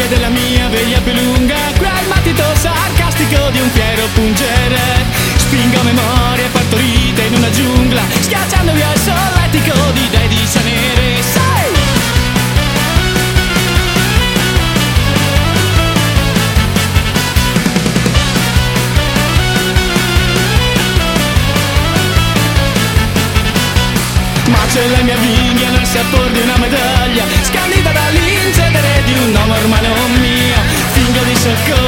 meraviglia della mia veglia più lunga, quel matito sarcastico di un fiero pungere. Spingo memorie partorite in una giungla, schiacciando via il solletico di dei di nere. Sai! Macella in mia vigna nel sapore di una medaglia, scandita dall'incedere di un uomo ormai non mio. Fingo di soccorso